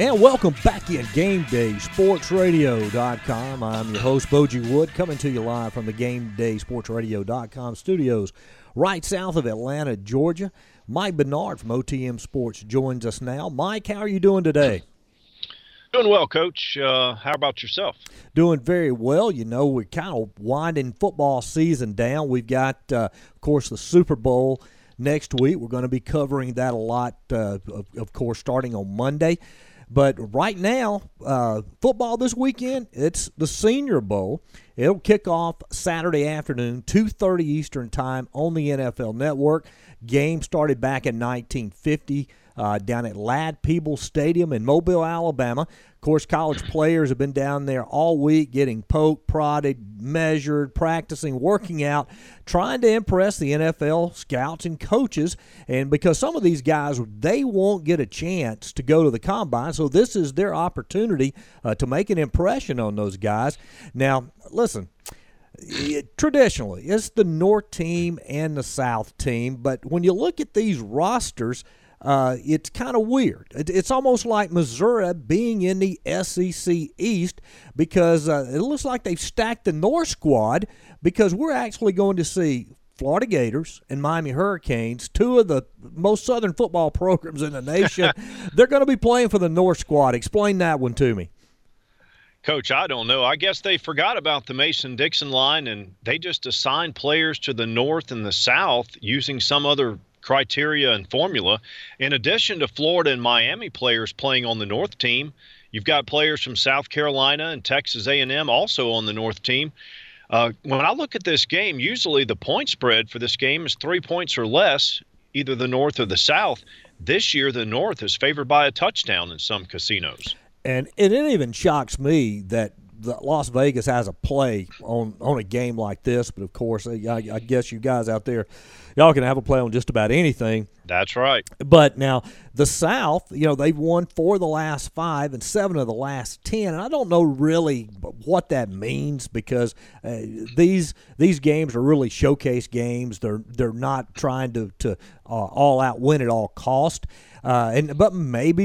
And welcome back in GameDaySportsRadio.com. I'm your host, Boji Wood, coming to you live from the GameDaySportsRadio.com studios right south of Atlanta, Georgia. Mike Bernard from OTM Sports joins us now. Mike, how are you doing today? Doing well, Coach. How about yourself? Doing very well. You know, we're kind of winding football season down. We've got, of course, the Super Bowl next week. We're going to be covering that a lot, of course, starting on Monday. But right now, football this weekend, it's the Senior Bowl. It'll kick off Saturday afternoon, 2:30 Eastern Time on the NFL Network. Game started back in 1950 down at Ladd-Peebles Stadium in Mobile, Alabama. Of course, college players have been down there all week getting poked, prodded, measured, practicing, working out, trying to impress the NFL scouts and coaches. And because some of these guys, they won't get a chance to go to the Combine, so this is their opportunity to make an impression on those guys. Now, listen, traditionally, it's the North team and the South team, but when you look at these rosters, it's kind of weird. It's almost like Missouri being in the SEC East because it looks like they've stacked the North squad because we're actually going to see Florida Gators and Miami Hurricanes, two of the most southern football programs in the nation. They're going to be playing for the North squad. Explain that one to me. Coach, I don't know. I guess they forgot about the Mason-Dixon line, and they just assigned players to the North and the South using some other criteria and formula. In addition to Florida and Miami players playing on the North team, you've got players from South Carolina and Texas A&M also on the North team. When I look at this game, usually the point spread for this game is 3 points or less, either the North or the South. This year, the North is favored by a touchdown in some casinos. And it even shocks me that Las Vegas has a play on a game like this. But, of course, I guess you guys out there, y'all can have a play on just about anything. That's right. But now the South, you know, they've won 4 of the last 5 and 7 of the last 10. And I don't know really what that means because these games are really showcase games. They're not trying to all out win at all cost. But maybe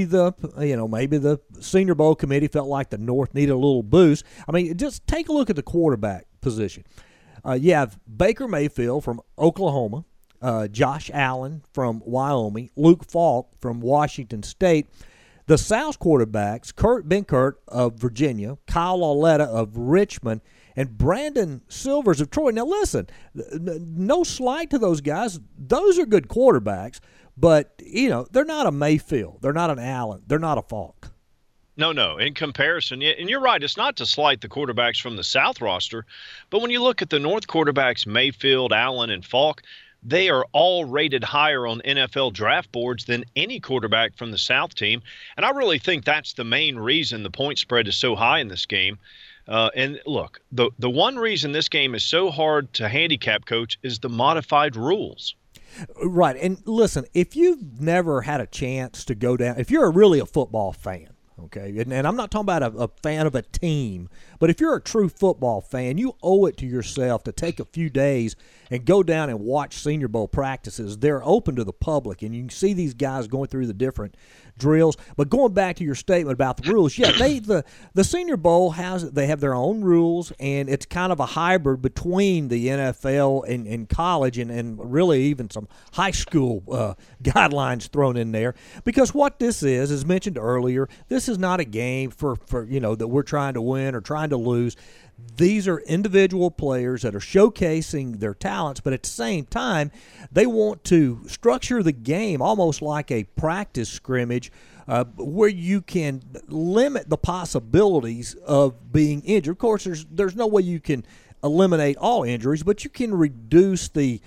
the Senior Bowl committee felt like the North needed a little boost. I mean, just take a look at the quarterback position. You have Baker Mayfield from Oklahoma, Josh Allen from Wyoming, Luke Falk from Washington State. The South quarterbacks, Kurt Benkert of Virginia, Kyle Lauletta of Richmond, and Brandon Silvers of Troy. Now, listen, no slight to those guys. Those are good quarterbacks. But, you know, they're not a Mayfield. They're not an Allen. They're not a Falk. No. In comparison, and you're right, it's not to slight the quarterbacks from the South roster, but when you look at the North quarterbacks, Mayfield, Allen, and Falk, they are all rated higher on NFL draft boards than any quarterback from the South team. And I really think that's the main reason the point spread is so high in this game. And look, the one reason this game is so hard to handicap, Coach, is the modified rules. Right. And listen, if you've never had a chance to go down, if you're really a football fan, okay, and I'm not talking about a fan of a team, but if you're a true football fan, you owe it to yourself to take a few days and go down and watch Senior Bowl practices. They're open to the public, and you can see these guys going through the different drills. But going back to your statement about the rules, yeah, the Senior Bowl have their own rules, and it's kind of a hybrid between the NFL and college, and really even some high school guidelines thrown in there. Because what this is, as mentioned earlier, this is not a game for that we're trying to win or trying to lose. These are individual players that are showcasing their talents, but at the same time, they want to structure the game almost like a practice scrimmage where you can limit the possibilities of being injured. Of course, there's no way you can eliminate all injuries, but you can reduce the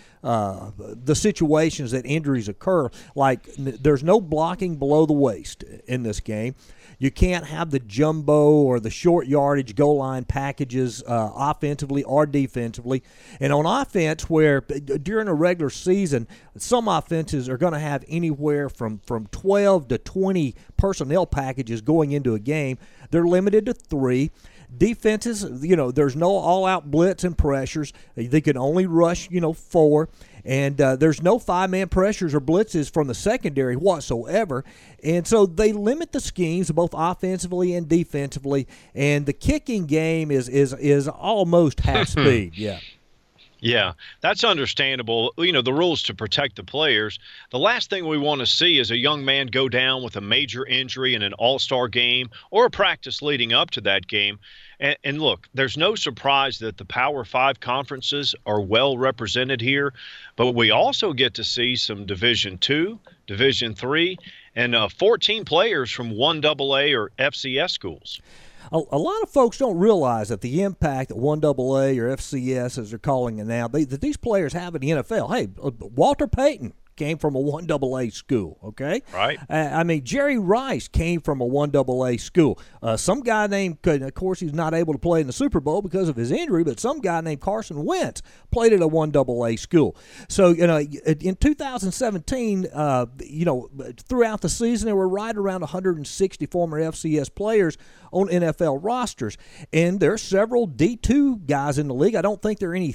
situations that injuries occur. Like there's no blocking below the waist in this game. You can't have the jumbo or the short yardage goal line packages offensively or defensively. And on offense, where during a regular season, some offenses are going to have anywhere from 12 to 20 personnel packages going into a game, they're limited to 3. Defenses, there's no all-out blitz and pressures. They can only rush, 4. and there's no 5-man pressures or blitzes from the secondary whatsoever. And so they limit the schemes both offensively and defensively, and the kicking game is almost half speed. Yeah. Yeah, that's understandable. You know, the rules to protect the players. The last thing we want to see is a young man go down with a major injury in an all-star game or a practice leading up to that game. And look, there's no surprise that the Power 5 conferences are well represented here, but we also get to see some Division II, Division III, and 14 players from 1AA or FCS schools. A lot of folks don't realize that the impact that 1AA or FCS, as they're calling it now, that these players have in the NFL. Hey, Walter Payton came from a 1AA school, okay? Right. I mean, Jerry Rice came from a 1AA school. Some guy named, of course, he's not able to play in the Super Bowl because of his injury, but some guy named Carson Wentz played at a 1AA school. So, in 2017, throughout the season, there were right around 160 former FCS players on NFL rosters, and there are several D2 guys in the league. I don't think there are any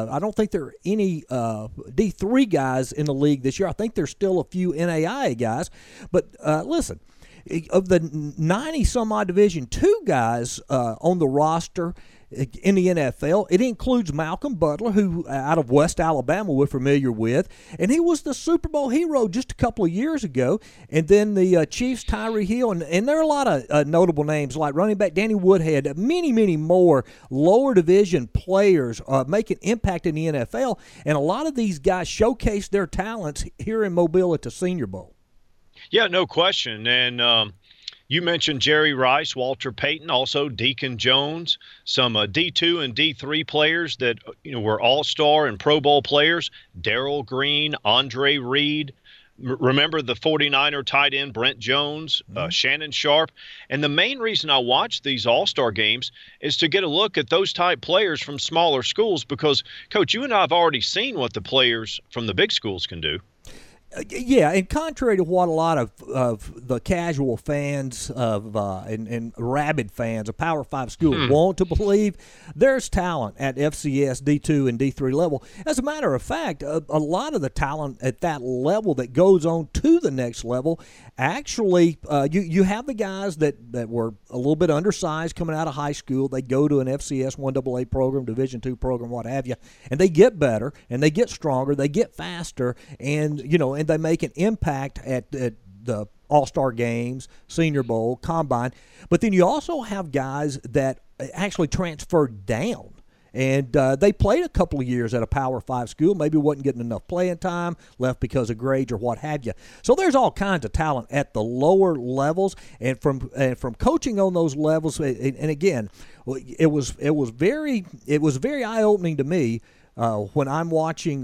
D3 guys in the league this year. I think there's still a few NAIA guys, but listen, of the 90 some odd Division II guys on the roster in the NFL, it includes Malcolm Butler, who out of West Alabama we're familiar with, and he was the Super Bowl hero just a couple of years ago. And then the Chiefs' Tyree Hill, and there are a lot of notable names like running back Danny Woodhead, many more lower division players making impact in the NFL, and a lot of these guys showcase their talents here in Mobile at the Senior Bowl. Yeah, no question. And you mentioned Jerry Rice, Walter Payton, also Deacon Jones, some D2 and D3 players that were all-star and Pro Bowl players, Darrell Green, Andre Reed. Remember the 49er tight end Brent Jones, Shannon Sharp. And the main reason I watch these all-star games is to get a look at those type players from smaller schools because, Coach, you and I have already seen what the players from the big schools can do. Yeah, and contrary to what a lot of the casual fans and rabid fans of Power 5 schools want to believe, there's talent at FCS, D2, and D3 level. As a matter of fact, a lot of the talent at that level that goes on to the next level, actually, you have the guys that were a little bit undersized coming out of high school. They go to an FCS 1AA program, Division II program, what have you, and they get better, and they get stronger, they get faster, and they make an impact at the All-Star games, Senior Bowl, Combine. But then you also have guys that actually transferred down. And they played a couple of years at a Power 5 school, maybe wasn't getting enough playing time, left because of grades or what have you. So there's all kinds of talent at the lower levels, and from coaching on those levels. And again, it was very eye-opening to me when I'm watching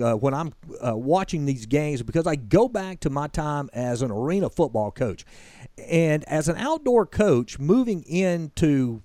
these games, because I go back to my time as an arena football coach, and as an outdoor coach moving into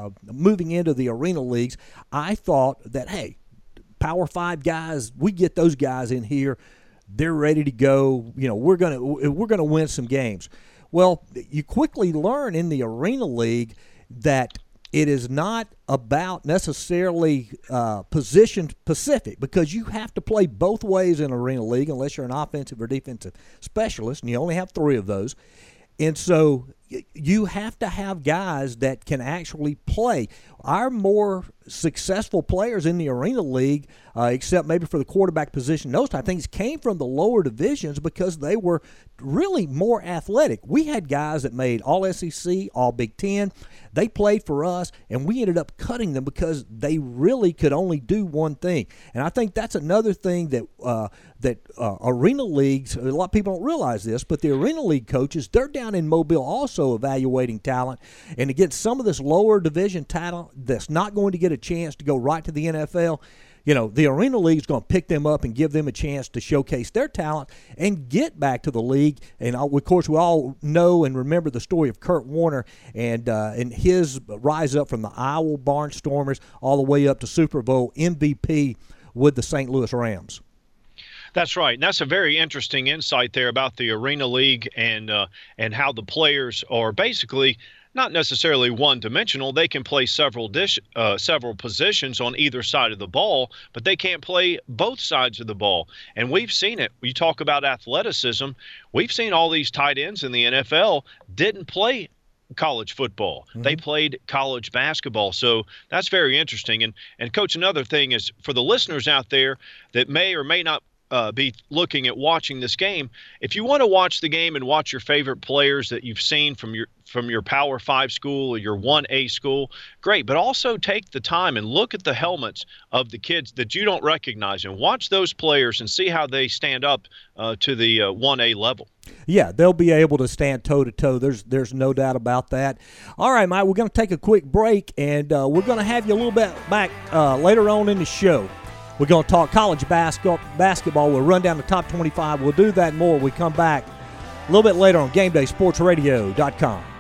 the arena leagues, I thought that, hey, Power 5 guys, we get those guys in here, they're ready to go. We're gonna win some games. Well, you quickly learn in the arena league that it is not about necessarily position specific, because you have to play both ways in Arena League unless you're an offensive or defensive specialist, and you only have 3 of those. And so you have to have guys that can actually play. Our more successful players in the Arena League, except maybe for the quarterback position, those type of things, came from the lower divisions because they were really more athletic. We had guys that made All SEC, All Big Ten. They played for us, and we ended up cutting them because they really could only do one thing. And I think that's another thing that Arena Leagues, a lot of people don't realize this, but the Arena League coaches, they're down in Mobile also evaluating talent. And against some of this lower division talent that's not going to get a chance to go right to the NFL, the Arena League is going to pick them up and give them a chance to showcase their talent and get back to the league. And, of course, we all know and remember the story of Kurt Warner and his rise up from the Iowa Barnstormers all the way up to Super Bowl MVP with the St. Louis Rams. That's right. And that's a very interesting insight there about the Arena League and how the players are basically not necessarily one-dimensional. They can play several positions on either side of the ball, but they can't play both sides of the ball. And we've seen it. You talk about athleticism. We've seen all these tight ends in the NFL didn't play college football. Mm-hmm. They played college basketball. So that's very interesting. And Coach, another thing is for the listeners out there that may or may not be looking at watching this game, if you want to watch the game and watch your favorite players that you've seen from your Power 5 school or your 1A school, great. But also take the time and look at the helmets of the kids that you don't recognize and watch those players and see how they stand up to the 1A level. Yeah, they'll be able to stand toe-to-toe. There's no doubt about that. All right, Mike, we're going to take a quick break, and we're going to have you a little bit back later on in the show. We're going to talk college basketball. We'll run down the top 25. We'll do that and more when we come back a little bit later on GameDaySportsRadio.com.